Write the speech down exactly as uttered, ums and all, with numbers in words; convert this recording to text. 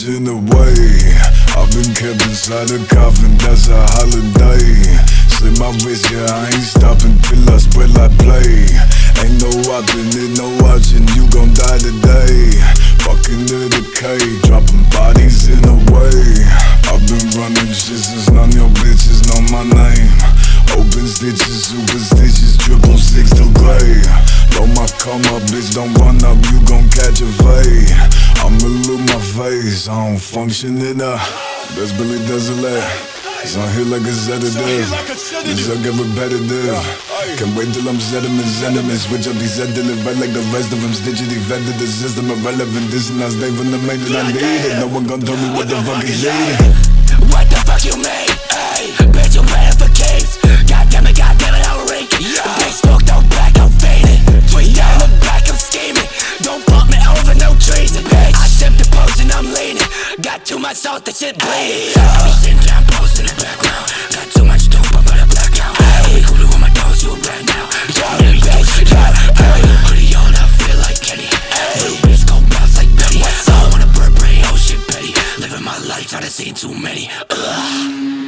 bitch in the way. I've been kept inside a coffin, that's a holiday. Slit my wrist, yeah, I ain't stopping till I spread like play. Ain't no option, ain't no option, you gon' die today. Fucking to the K, dropping bodies in the way. I've been running shit since none of your bitches know my name. Open stitches, superstitious, triple six to gray. Blow my karma, bitch, don't run up, you gon' catch a fade. I'ma lose my face, I don't function in a Best Billy Desolate. It's on here like a sedative. This I get repetitive. Can't wait till I'm sediments, enemies. Switch up these edited right like the rest of them. Digitally vetted the system irrelevant. This and I stay from the main that I need it. No one gon' tell me what the fuck is needed. What the fuck you made? Ayy, bitch, you ran for keeps. Goddamn it, goddamn it, I'm ranking. Big smoke, don't back, I'm faded. Tweet down the back, I'm scheming. Don't bump me over, no treason, bitch. I shift the post and I'm leaning. Got too much salt, that shit bleeding. I be sitting down, post in the background. Got too much dope, I'm about to black out. We cool with my dogs, you a rat now. Y'all in bitch, yeah. Hoodie on, I feel like Kenny. Little bitch gon' bounce like Betty. I don't wanna burn brain, oh shit, Betty. Living my life, I done seen too many. Ugh.